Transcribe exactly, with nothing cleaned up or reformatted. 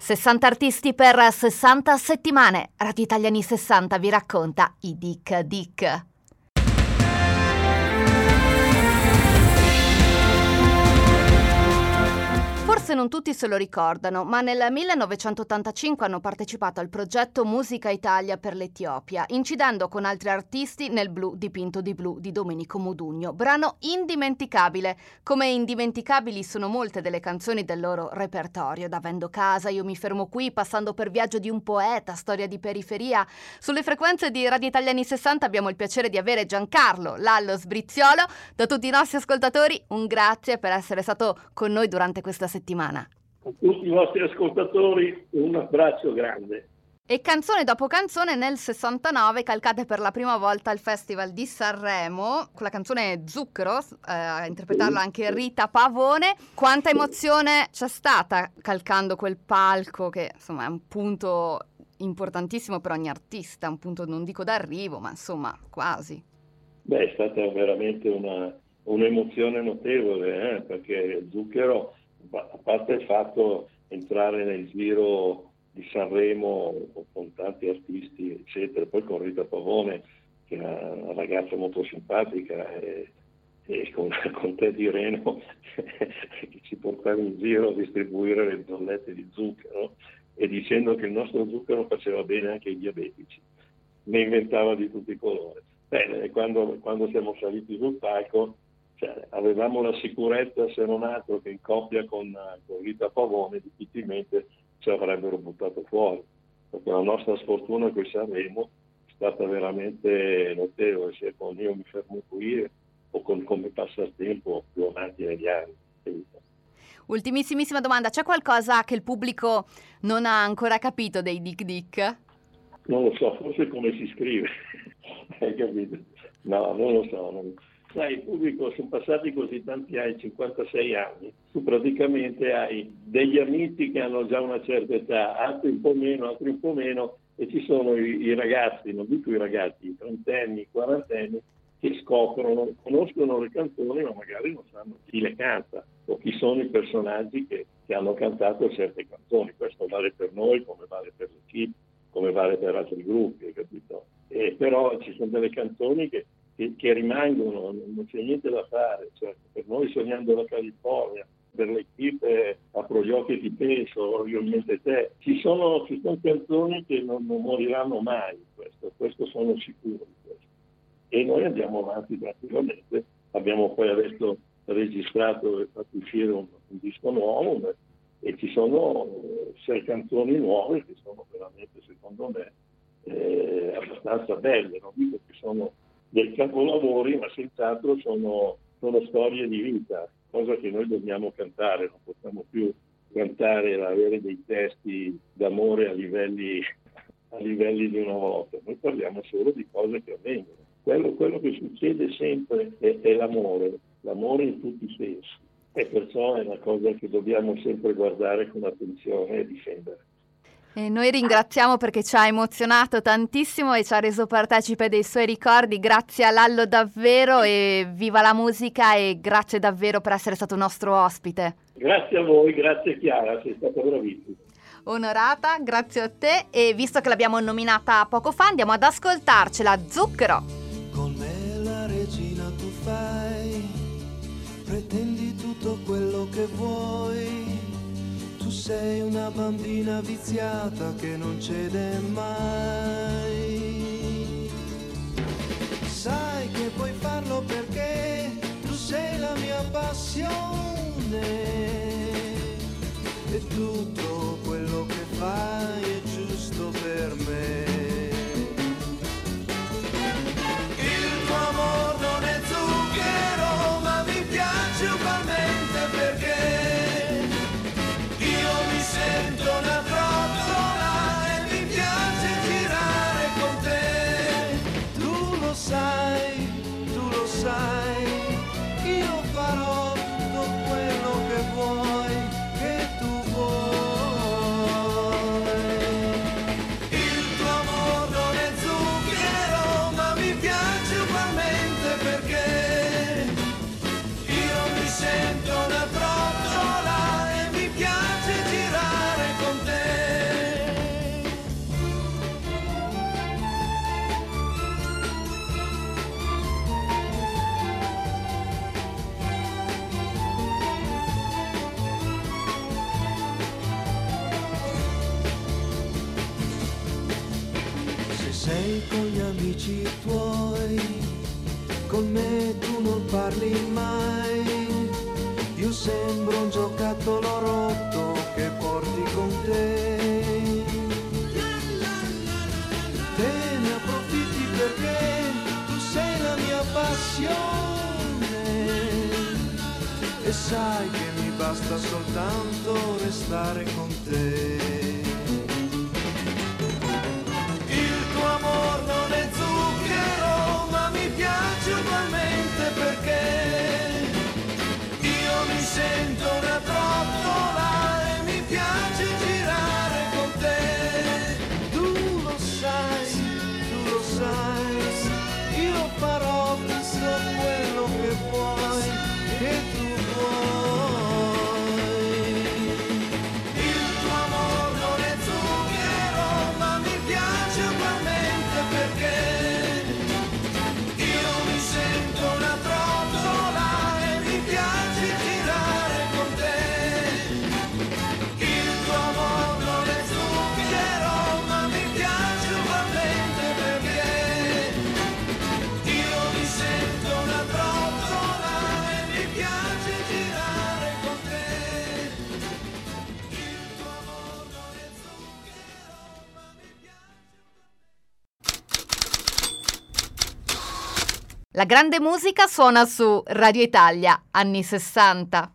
sessanta artisti per sessanta settimane. Radio Italia anni sessanta vi racconta i Dic Dic. Forse non tutti se lo ricordano, ma nel millenovecentottantacinque hanno partecipato al progetto Musica Italia per l'Etiopia, incidendo con altri artisti nel Blu dipinto di blu di Domenico Modugno, brano indimenticabile. Come indimenticabili sono molte delle canzoni del loro repertorio, da Vendo casa, Io mi fermo qui, passando per Viaggio di un poeta, Storia di periferia. Sulle frequenze di Radio Italia anni sessanta abbiamo il piacere di avere Giancarlo Lallo Sbriziolo. Da tutti i nostri ascoltatori un grazie per essere stato con noi durante questa settimana. A tutti i vostri ascoltatori un abbraccio grande. E canzone dopo canzone nel sessantanove calcate per la prima volta al Festival di Sanremo con la canzone Zucchero, eh, a interpretarla anche Rita Pavone. Quanta emozione c'è stata calcando quel palco che insomma è un punto importantissimo per ogni artista, un punto non dico d'arrivo ma insomma quasi. Beh, è stata veramente una, un'emozione notevole, eh, perché Zucchero, a parte il fatto entrare nel giro di Sanremo con tanti artisti eccetera, poi con Rita Pavone che è una ragazza molto simpatica e, e con, con te di Reno che ci portava in giro a distribuire le bollette di zucchero e dicendo che il nostro zucchero faceva bene anche ai diabetici, ne inventava di tutti i colori. Bene, quando, quando siamo saliti sul palco, cioè, avevamo la sicurezza, se non altro, che in coppia con, con Rita Pavone difficilmente ci avrebbero buttato fuori, perché la nostra sfortuna con Sanremo è stata veramente notevole, sia con Io mi fermo qui o con Come passa il tempo più avanti negli anni. Ultimissimissima domanda, c'è qualcosa che il pubblico non ha ancora capito dei Dic Dic? Non lo so, forse come si scrive, hai capito? No, non lo so. Non... Sai, il pubblico, sono passati così tanti anni, cinquantasei anni, tu praticamente hai degli amici che hanno già una certa età, altri un po' meno, altri un po' meno, e ci sono i, i ragazzi, non dico i ragazzi, i trentenni, i quarantenni, che scoprono, conoscono le canzoni, ma magari non sanno chi le canta o chi sono i personaggi che, che hanno cantato certe canzoni. Questo vale per noi, come vale per le C I P, come vale per altri gruppi, capito? E però ci sono delle canzoni che Che, che rimangono, non c'è niente da fare, cioè, per noi Sognando la California, per le equipe Apro gli occhi e ti penso, Orgogliosamente te, ci sono, ci sono canzoni che non, non moriranno mai, questo, questo sono sicuro di questo. E noi andiamo avanti tranquillamente, abbiamo poi adesso registrato e fatto uscire un, un disco nuovo e ci sono sei canzoni nuove che sono veramente, secondo me, eh, abbastanza belle, non dico che sono dei capolavori, ma senz'altro sono, sono storie di vita, cosa che noi dobbiamo cantare, non possiamo più cantare e avere dei testi d'amore a livelli, a livelli di una volta, noi parliamo solo di cose che avvengono. Quello, quello che succede sempre è, è l'amore, l'amore in tutti i sensi, e perciò è una cosa che dobbiamo sempre guardare con attenzione e difendere. E noi ringraziamo perché ci ha emozionato tantissimo e ci ha reso partecipe dei suoi ricordi. Grazie a Lallo davvero e viva la musica e grazie davvero per essere stato nostro ospite. Grazie a voi, grazie Chiara, sei stata bravissima. Onorata, grazie a te e visto che l'abbiamo nominata poco fa andiamo ad ascoltarcela. Zucchero. Con me la regina tu fai, pretendi tutto quello che vuoi. Tu sei una bambina viziata che non cede mai. Sai che puoi farlo perché tu sei la mia passione e tutto quello che fai è giusto per me. Il tuo amor non è zucchero, ma mi piace ugualmente perché sento una trottola e mi piace girare con te. Tu lo sai, tu lo sai, io farò tutto quello che vuoi, che tu vuoi. sei con gli amici tuoi, con me tu non parli mai, io sembro un giocattolo rotto che porti con te. Te ne approfitti perché tu sei la mia passione e sai che mi basta soltanto restare con te. Amor non è zucchero, ma mi piace ugualmente perché io mi sento una trottola e mi piace girare con te. Tu lo sai, tu lo sai, io farò tutto quello che vuoi, che tu vuoi. Il tuo amor non è zucchero, ma mi piace ugualmente perché io mi sento una trottola e mi piace girare con te. Il tuo amor non è zucchero, ma mi piace ugualmente perché io mi sento una trottola e mi piace girare con te. Il tuo amor non è zucchero, ma mi piace. La grande musica suona su Radio Italia, anni sessanta.